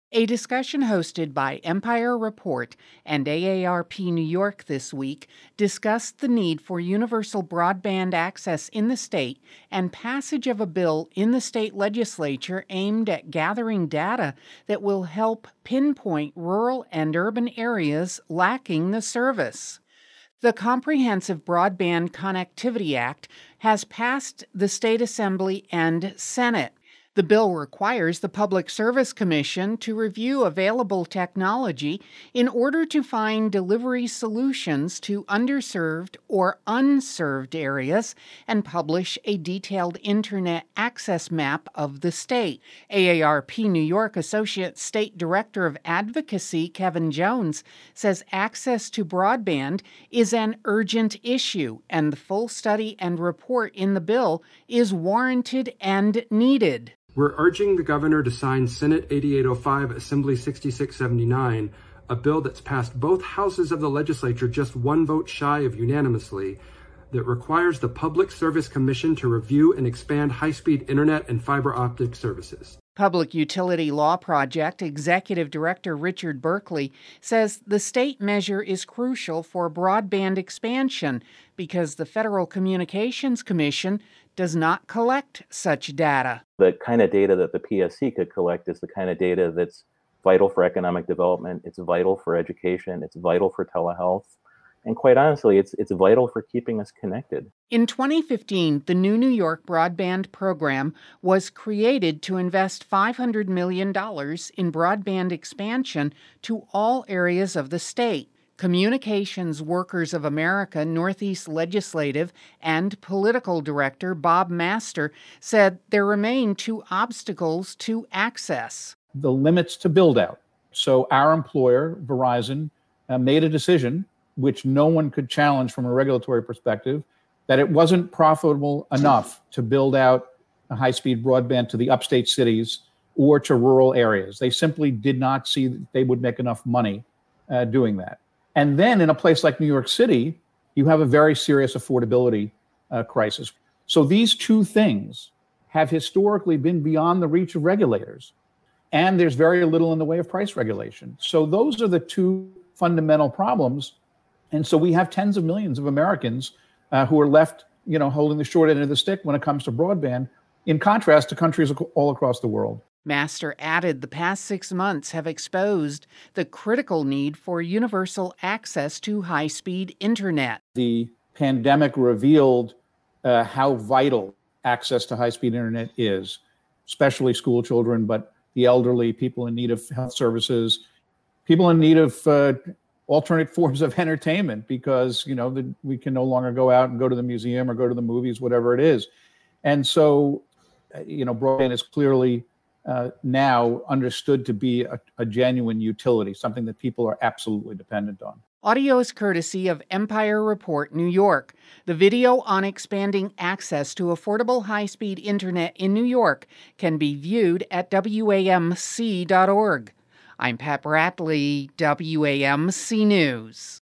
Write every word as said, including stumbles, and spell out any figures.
A discussion hosted by Empire Report and A A R P New York this week discussed the need for universal broadband access in the state and passage of a bill in the state legislature aimed at gathering data that will help pinpoint rural and urban areas lacking the service. The Comprehensive Broadband Connectivity Act has passed the State Assembly and Senate. The bill requires the Public Service Commission to review available technology in order to find delivery solutions to underserved or unserved areas and publish a detailed Internet access map of the state. A A R P New York Associate State Director of Advocacy Kevin Jones says access to broadband is an urgent issue, and the full study and report in the bill is warranted and needed. We're urging the governor to sign Senate eighty-eight oh five, Assembly sixty-six seventy-nine, a bill that's passed both houses of the legislature just one vote shy of unanimously, that requires the Public Service Commission to review and expand high-speed internet and fiber optic services. Public Utility Law Project Executive Director Richard Berkeley says the state measure is crucial for broadband expansion because the Federal Communications Commission does not collect such data. The kind of data that the P S C could collect is the kind of data that's vital for economic development, it's vital for education, it's vital for telehealth, and quite honestly, it's it's vital for keeping us connected. In twenty fifteen, the new New York Broadband Program was created to invest five hundred million dollars in broadband expansion to all areas of the state. Communications Workers of America Northeast Legislative and Political Director Bob Master said there remain two obstacles to access. The limits to build out. So our employer, Verizon, uh, made a decision, which no one could challenge from a regulatory perspective, that it wasn't profitable enough to build out a high-speed broadband to the upstate cities or to rural areas. They simply did not see that they would make enough money uh, doing that. And then in a place like New York City, you have a very serious affordability uh, crisis. So these two things have historically been beyond the reach of regulators. And there's very little in the way of price regulation. So those are the two fundamental problems. And so we have tens of millions of Americans uh, who are left, you know, holding the short end of the stick when it comes to broadband, in contrast to countries all across the world. Master added the past six months have exposed the critical need for universal access to high-speed internet. The pandemic revealed uh, how vital access to high-speed internet is, especially school children, but the elderly, people in need of health services, people in need of uh, alternate forms of entertainment, because, you know, the, we can no longer go out and go to the museum or go to the movies, whatever it is. And so, you know, broadband is clearly uh, now understood to be a, a genuine utility, something that people are absolutely dependent on. Audio is courtesy of Empire Report New York. The video on expanding access to affordable high-speed internet in New York can be viewed at W A M C dot org. I'm Pat Bradley, W A M C News.